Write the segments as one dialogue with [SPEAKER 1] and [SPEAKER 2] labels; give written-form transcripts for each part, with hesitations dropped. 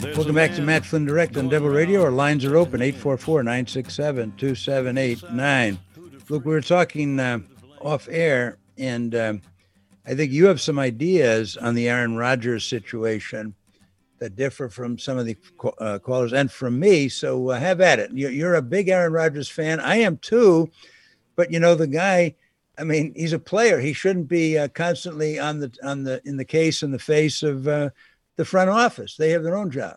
[SPEAKER 1] Welcome back to Matt Flynn Direct on Devil Radio. Our lines are open, 844-967-2789. Look, we were talking off air, and I think you have some ideas on the Aaron Rodgers situation that differ from some of the callers and from me. So have at it. You're a big Aaron Rodgers fan. I am too. But the guy, I mean, he's a player. He shouldn't be constantly in the face of the front office. They have their own job.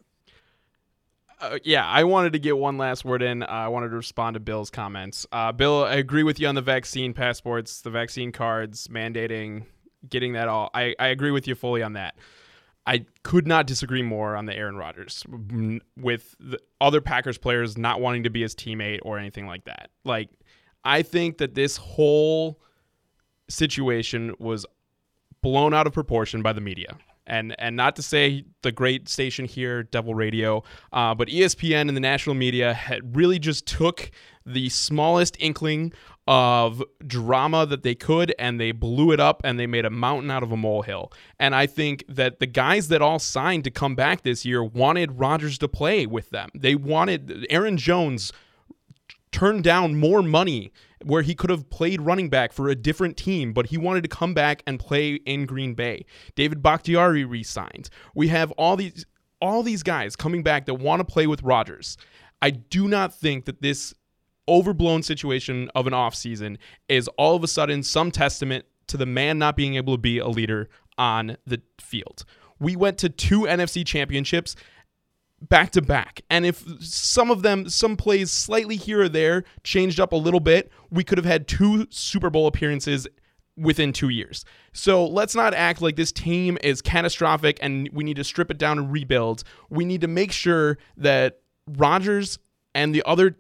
[SPEAKER 2] Yeah, I wanted to get one last word in. I wanted to respond to Bill's comments. Bill, I agree with you on the vaccine passports, the vaccine cards, mandating, getting that all. I agree with you fully on that. I could not disagree more on the Aaron Rodgers with the other Packers players not wanting to be his teammate or anything like that. Like, I think that this whole situation was blown out of proportion by the media. And not to say the great station here, Devil Radio, but ESPN and the national media had really just took the smallest inkling of drama that they could, and they blew it up, and they made a mountain out of a molehill. And I think that the guys that all signed to come back this year wanted Rodgers to play with them. They wanted Aaron Jones turned down more money where he could have played running back for a different team, but he wanted to come back and play in Green Bay. David Bakhtiari re-signed. We have all these guys coming back that want to play with Rodgers. I do not think that this overblown situation of an offseason is all of a sudden some testament to the man not being able to be a leader on the field. We went to 2 NFC championships back to back. And if some plays slightly here or there changed up a little bit, we could have had 2 Super Bowl appearances within 2 years. So let's not act like this team is catastrophic and we need to strip it down and rebuild. We need to make sure that Rodgers and the other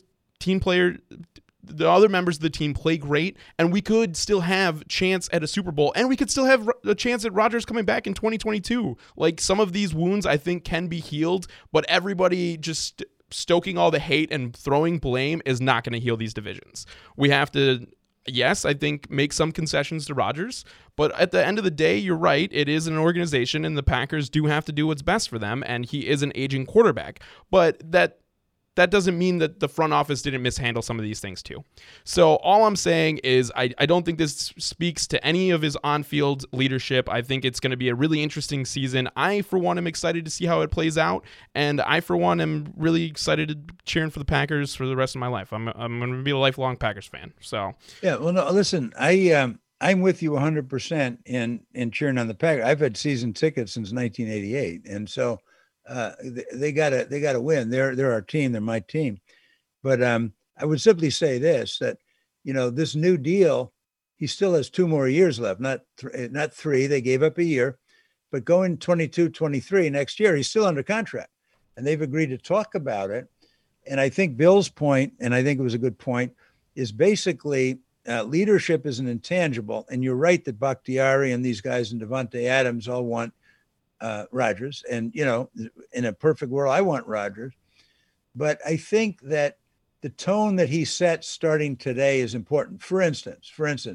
[SPEAKER 2] members of the team play great, and we could still have chance at a Super Bowl, and we could still have a chance at Rodgers coming back in 2022. Like, some of these wounds I think can be healed, but everybody just stoking all the hate and throwing blame is not going to heal these divisions. We have to, yes, I think, make some concessions to Rodgers, but at the end of the day, you're right, it is an organization, and the Packers do have to do what's best for them, and he is an aging quarterback. But that doesn't mean that the front office didn't mishandle some of these things too. So all I'm saying is I don't think this speaks to any of his on-field leadership. I think it's going to be a really interesting season. I, for one, am excited to see how it plays out, and I, for one, am really excited to cheering for the Packers for the rest of my life. I'm going to be a lifelong Packers fan. So yeah,
[SPEAKER 1] well, no, listen, I'm with you 100% in cheering on the Packers. I've had season tickets since 1988, and so. They gotta win. They're our team. They're my team. But I would simply say this, that, this new deal, he still has 2 more years left, not 3. They gave up a year, but going 22, 23 next year, he's still under contract, and they've agreed to talk about it. And I think Bill's point, and I think it was a good point, is basically leadership is an intangible. And you're right that Bakhtiari and these guys and Devontae Adams all want Rodgers, and in a perfect world, I want Rodgers, but I think that the tone that he sets starting today is important. For instance,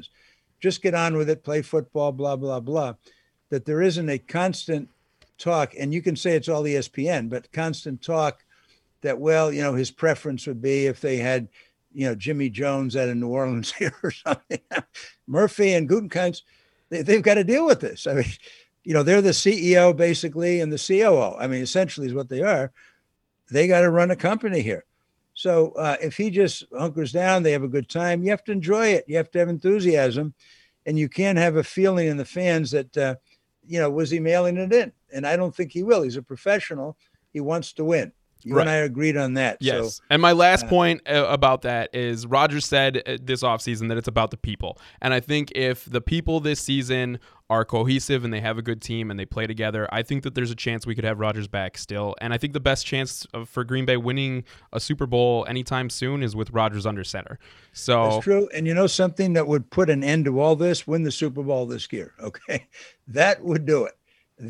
[SPEAKER 1] just get on with it, play football, blah blah blah. That there isn't a constant talk, and you can say it's all ESPN, but constant talk that his preference would be if they had Jimmy Jones out of New Orleans here or something. Murphy and Gutekunst, they've got to deal with this. I mean. They're the CEO basically and the COO. I mean, essentially is what they are. They got to run a company here. So if he just hunkers down, they have a good time. You have to enjoy it. You have to have enthusiasm, and you can't have a feeling in the fans that, was he mailing it in? And I don't think he will. He's a professional. He wants to win. You and I agreed on that.
[SPEAKER 2] Yes.
[SPEAKER 1] So,
[SPEAKER 2] and my last point about that is Rodgers said this offseason that it's about the people. And I think if the people this season are cohesive and they have a good team and they play together, I think that there's a chance we could have Rodgers back still. And I think the best chance for Green Bay winning a Super Bowl anytime soon is with Rodgers under center. So
[SPEAKER 1] that's true. And something that would put an end to all this, win the Super Bowl this year. Okay. That would do it.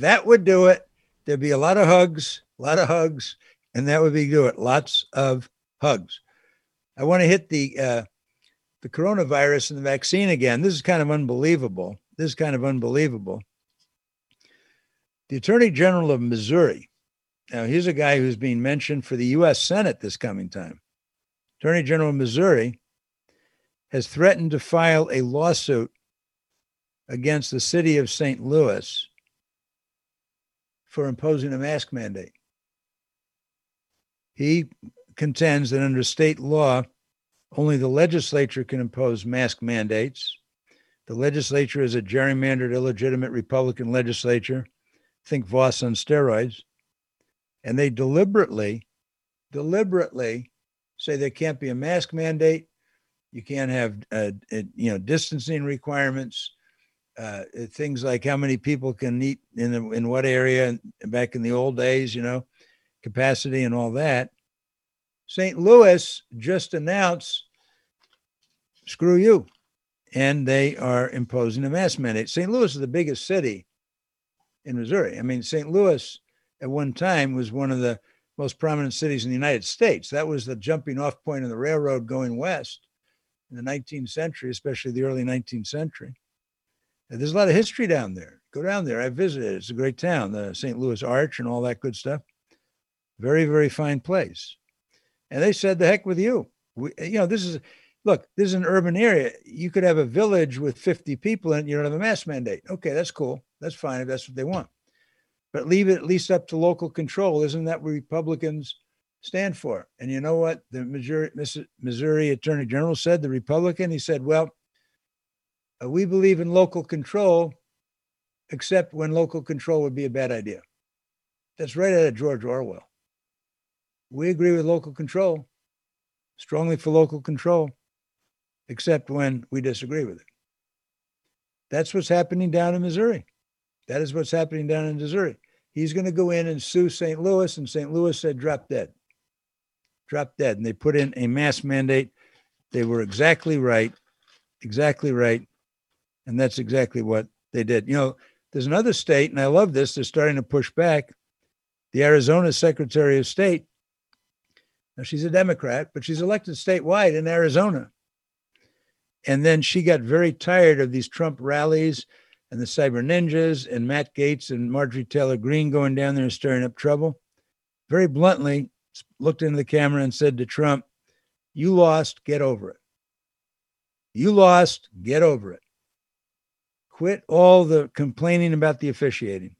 [SPEAKER 1] There'd be a lot of hugs. And that would be good. Lots of hugs. I want to hit the coronavirus and the vaccine again. This is kind of unbelievable. The Attorney General of Missouri Now, here's a guy who's being mentioned for the U.S. Senate this coming time. Attorney General of Missouri has threatened to file a lawsuit against the city of St. Louis for imposing a mask mandate. He contends that under state law, only the legislature can impose mask mandates. The legislature is a gerrymandered, illegitimate Republican legislature. Think Voss on steroids. And they deliberately say there can't be a mask mandate. You can't have, distancing requirements. Things like how many people can eat in what area back in the old days, capacity and all that. St. Louis just announced, screw you. And they are imposing a mask mandate. St. Louis is the biggest city in Missouri. I mean, St. Louis at one time was one of the most prominent cities in the United States. That was the jumping off point of the railroad going west in the 19th century, especially the early 19th century. And there's a lot of history down there. Go down there. I visited. It's a great town, the St. Louis Arch and all that good stuff. Very, very fine place. And they said, the heck with you. This is an urban area. You could have a village with 50 people and you don't have a mask mandate. Okay, that's cool. That's fine if that's what they want. But leave it at least up to local control. Isn't that what Republicans stand for? And you know what the Missouri Attorney General said, the Republican? He said, well, we believe in local control, except when local control would be a bad idea. That's right out of George Orwell. We agree with local control, strongly for local control, except when we disagree with it. That's what's happening down in Missouri. That is what's happening down in Missouri. He's going to go in and sue St. Louis, and St. Louis said, drop dead. Drop dead. And they put in a mask mandate. They were exactly right. And that's exactly what they did. There's another state, and I love this, they're starting to push back. The Arizona Secretary of State, now she's a Democrat, but she's elected statewide in Arizona. And then she got very tired of these Trump rallies and the cyber ninjas and Matt Gaetz and Marjorie Taylor Greene going down there and stirring up trouble. Very bluntly looked into the camera and said to Trump, you lost, get over it. You lost, get over it. Quit all the complaining about the officiating.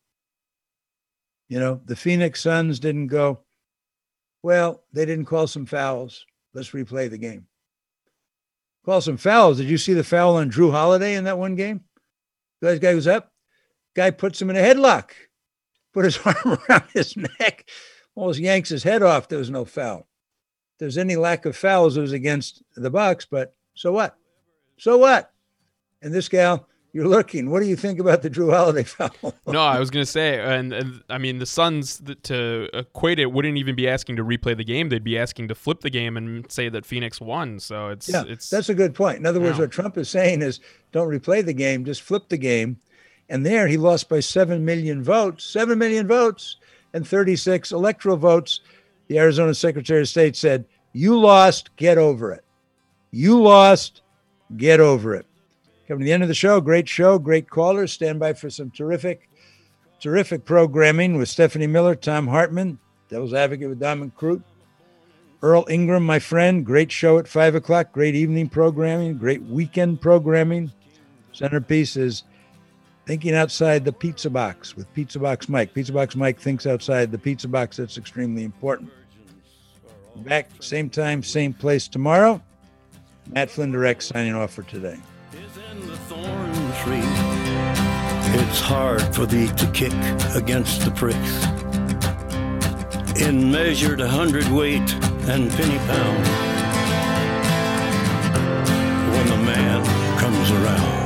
[SPEAKER 1] The Phoenix Suns didn't go, well, they didn't call some fouls. Let's replay the game. Call some fouls. Did you see the foul on Drew Holiday in that one game? The guy goes up. Guy puts him in a headlock. Put his arm around his neck. Almost yanks his head off. There was no foul. If there's any lack of fouls, it was against the Bucks, but so what? So what? And this gal, you're looking. What do you think about the Drew Holiday foul?
[SPEAKER 2] No, I was going to say, and I mean, the Suns, to equate it, wouldn't even be asking to replay the game. They'd be asking to flip the game and say that Phoenix won. So that's
[SPEAKER 1] a good point. In other words, what Trump is saying is don't replay the game, just flip the game. And there he lost by 7 million votes, and 36 electoral votes. The Arizona Secretary of State said, you lost, get over it. You lost, get over it. Coming to the end of the show, great callers. Stand by for some terrific programming with Stephanie Miller, Tom Hartman, Devil's Advocate with Dominic Crute, Earl Ingram, my friend. Great show at 5 o'clock. Great evening programming. Great weekend programming. Centerpiece is Thinking Outside the Pizza Box with Pizza Box Mike. Pizza Box Mike thinks outside the pizza box. That's extremely important. Back same time, same place tomorrow. Matt Flynn Direct signing off for today.
[SPEAKER 3] It's hard for thee to kick against the pricks in measured 100-weight and penny pound when the man comes around.